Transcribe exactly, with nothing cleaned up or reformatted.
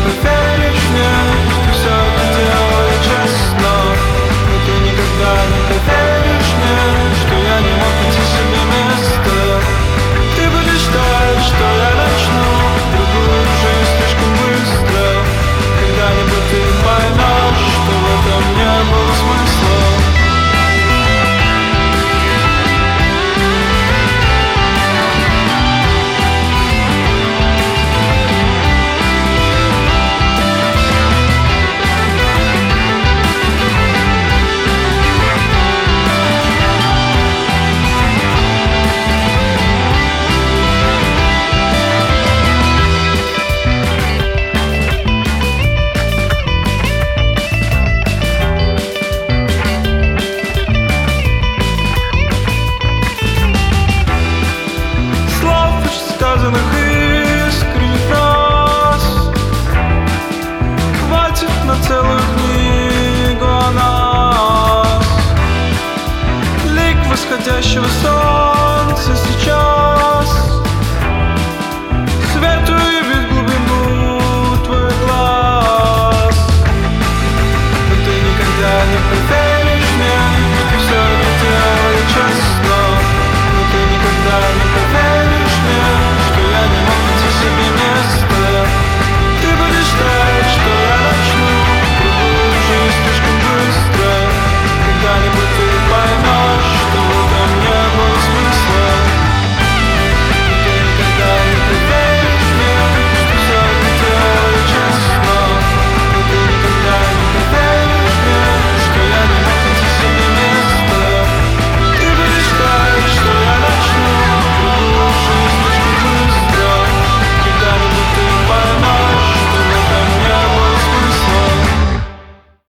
поверишь мне, что все это делаю честно. Но ты никогда не поверишь мне, что я не мог найти себе место. Ты будешь ждать, что я начну другую жизнь слишком быстро. Когда-нибудь ты поймешь, что в этом не было смысла. Сказанных искренних фраз хватит на целую книгу о нас. Лик восходящего солнца